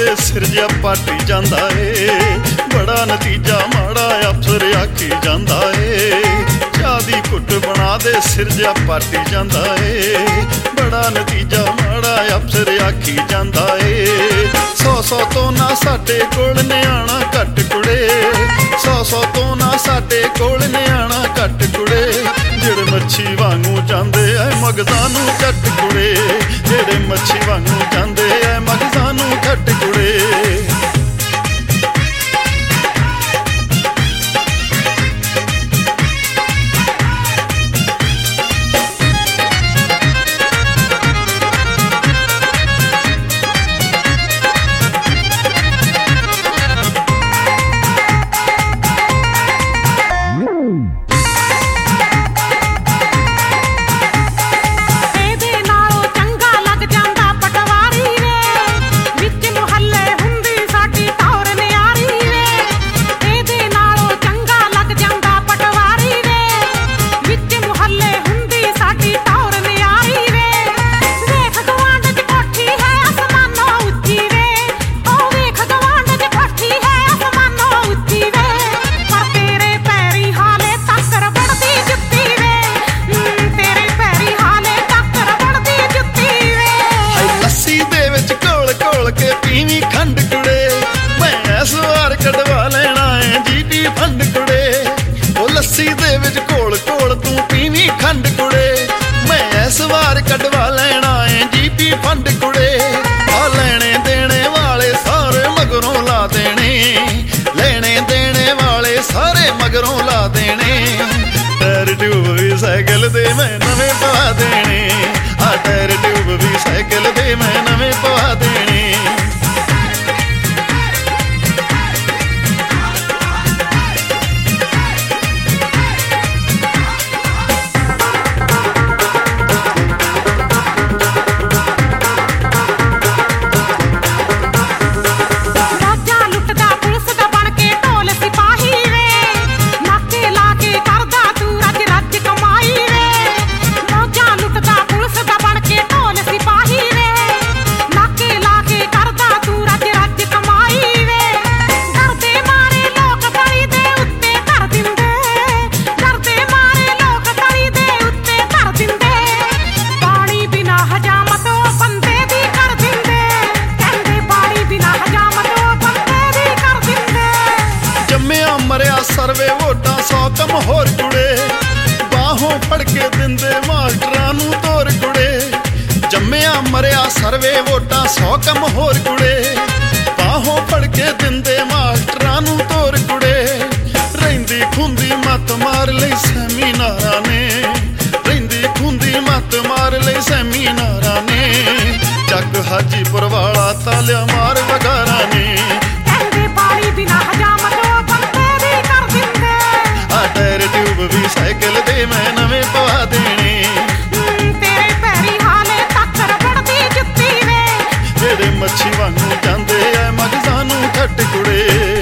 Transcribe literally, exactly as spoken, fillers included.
ਦੇ ਸਿਰਜਿਆ ਪਾਟੀ ਜਾਂਦਾ ਏ। ਬੜਾ ਨਤੀਜਾ ਮਾੜਾ ਅਫਸਰ ਆਖੀ ਜਾਂਦਾ ਏ। ਚਾਹ ਦੀ ਘੁੱਟ ਬਣਾ ਦੇ ਸਿਰਜਿਆ ਪਾਟੀ ਜਾਂਦਾ ਏ। ਬੜਾ ਨਤੀਜਾ ਮਾੜਾ ਅਫਸਰ ਆਖੀ ਜਾਂਦਾ ਏ। ਸੌ ਸੌ ਤੋਂ ਨਾ ਸਾਡੇ ਕੋਲ ਨਿਆਣਾ ਘੱਟ ਕੁੜੇ। ਸੌ ਸੌ ਤੋਂ ਨਾ ਸਾਡੇ ਕੋਲ ਨਿਆਣਾ ਘੱਟ ਕੁੜੇ। ਜਿਹੜੇ ਮੱਛੀ ਵਾਂਗੂ ਜਾਂਦੇ ਐ ਮਗਜ਼ਾਂ ਨੂੰ ਕੱਟ ਕੁੜੇ। ਜਿਹੜੇ ਮੱਛੀ ਵਾਂਗੂ ਜਾਂਦੇ ਐ ਮਗਜ਼ਾਂ ਨੂੰ ਕੱਟ ਕੁੜੇ। ਪੀਵੀਂ ਖੰਡ ਕੁੜੇ ਮੈਂ ਇਸ ਵਾਰ ਕਢਵਾ ਲੈਣਾ ਏ ਜੀਟੀ ਫੰਡ ਕੁੜੇ। ਉਹ ਲੱਸੀ ਦੇ ਵਿੱਚ ਘੋਲ ਘੋਲ ਤੂੰ ਪੀਵੀਂ ਖੰਡ ਕੁੜੇ ਮੈਂ ਇਸ ਵਾਰ ਕਢਵਾ ਲੈਣਾ ਏ ਜੀਟੀ ਫੰਡ ਕੁੜੇ। ਆ ਲੈਣੇ ਦੇਣੇ ਵਾਲੇ ਸਾਰੇ ਮਗਰੋਂ ਲਾ ਦੇਣੇ। ਲੈਣੇ ਦੇਣੇ ਵਾਲੇ ਸਾਰੇ ਮਗਰੋਂ ਲਾ ਦੇਣੇ। ਟਾਇਰ ਟਿਊਬ ਵੀ ਸਾਈਕਲ ਦੇ ਮੈਂ ਨਵੇਂ ਪਵਾ ਦੇਣੇ। ਆ ਟਾਇਰ ਟਿਊਬ ਵੀ ਸਾਈਕਲ ਦੇ ਮੈਂ ਨਵੇਂ ਪਵਾ ਦੇਣੇ। ਮਰਿਆ ਸਰਵੇ ਵੋਟਾਂ ਸੌ ਕੰਮ ਹੋਰ ਕੁੜੇ। ਬਾਹੋਂ ਫੜ ਕੇ ਦਿੰਦੇ ਮਾਸਟਰਾਂ ਨੂੰ ਤੋਰ ਕੁੜੇ। ਜੰਮਿਆ ਮਰਿਆ ਸਰਵੇ ਵੋਟਾਂ ਸੌ ਕੰਮ ਹੋਰ ਕੁੜੇ। ਬਾਹੋਂ ਫੜ ਕੇ ਦਿੰਦੇ ਮਾਸਟਰਾਂ ਨੂੰ ਤੋਰ ਕੁੜੇ। ਰਹਿੰਦੀ ਖੁੰਦੀ ਮੱਤ ਮਾਰ ਲਈ ਸੈਮੀਨਾਰਾਂ ਨੇ। ਰਹਿੰਦੀ ਖੁੰਦੀ ਮੱਤ ਮਾਰ ਲਈ ਸੈਮੀਨਾਰਾਂ ਨੇ। ਚੱਕ ਹਾਜੀਪੁਰ ਵਾਲਾ ਤਾਲਿਆ ਮਾਰ ਵਗਾਰਾਂ ਨੇ। ਕਹਿੰਦੇ ਪਾਣੀ ਬਿਨਾ ਹਜਾਮਤ ਟਾਇਰ ਟਿਊਬ ਵੀ ਸਾਈਕਲ ਦੇ ਮੈਂ ਨਵੇਂ ਪਵਾ ਦੇਣੇ। ਤੇਰੇ ਪੈਰੀ ਹਾਲੇ ਤੱਕ ਰਬੜਦੀ ਜੁੱਤੀ ਵੇ। ਜਿਹੜੇ ਮੱਛੀ ਵਾਂਗੂ ਜਾਂਦੇ ਐ ਮਗਜ਼ਾਂ ਨੂੰ ਖੱਟ ਕੁੜੇ।